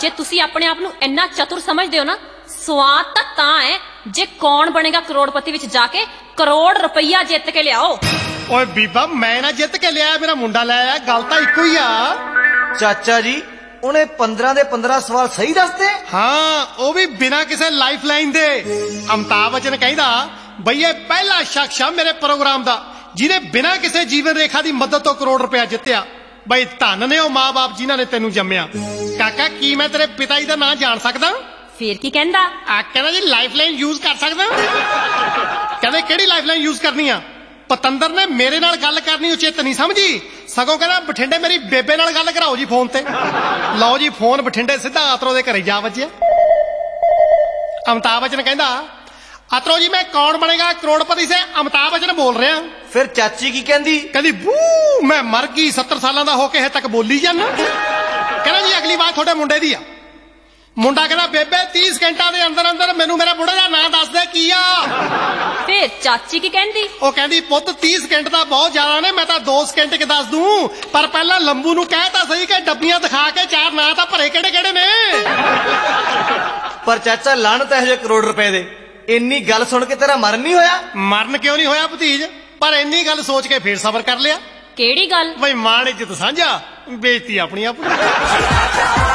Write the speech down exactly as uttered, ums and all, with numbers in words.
जे तुसी अपने आप नू इन्ना चतुर समझदे हो ना, स्वाद तां तां है जे कौन बनेगा करोड़पति विच जाके करोड़ रुपया जित के लियाओ। ओए बीबा मैं ना जित के लिया, मेरा मुंडा ले आया, गल तां इक्को ही आ। चाचा जी उन्हें पंद्रह दे पंद्रह सवाल सही दसते? हाँ वो भी बिना किसी लाइफ लाइन दे। अमिताभ बच्चन कहंदा बई ये पहला शख्स आ मेरे प्रोग्राम दा जिन्हें बिना किसी जीवन रेखा की मदद तो करोड़ रुपया जितया। बई धन ने माँ बाप जिन्हों ने तेनू जम्मिया। काका की मैं तेरे पिता जी का नाम जान सकदा? फिर की कहंदा? आ कहना जी लाइफ लाइन यूज कर सकदा? कहते केड़ी लाइफ लाइन यूज करनी आ? पतंदर ने मेरे नाल गल करनी उचित नहीं समझी, सगों कहना बठिंडे मेरी बेबे नाल गल कराओ जी फोन ते। लो जी फोन बठिंडे सीधा अतरो दे घरे जा वजिया। अमिताभ बच्चन कहंदा अतरो जी मैं कौन बनेगा करोड़पति से अमिताभ बच्चन बोल रहा। फिर चाची की कहंदी? कहंदी बू मैं मर गई सत्तर साल का होके तक बोली जाना। कहना जी अगली बात थोड़े मुंडे दी आ। मुंडा कहना बेबे तीस घंटा के अंदर अंदर मैनू मेरे बुढ़े का नाम दस दे की आ। फिर चाची की कहंदी? वो कहंदी पुत तीस घंटे का बहुत ज्यादा ने, मैं तो दो सेकंड के दस दूं, पर पहला लंबू नू कहता सही कि डब्बियां दिखा के चार ना तो भरे केड़े केड़े ने। पर चाचा लानत है जो करोड़ रुपए दे, इन्नी गल सुन के तेरा मरन नहीं होया? मरन क्यों नहीं होया भतीज, पर इन्नी गल सोच के फिर सबर कर लिया। केड़ी गल? भाई मान इज्जत साझा बेइज्जती अपनी अपनी।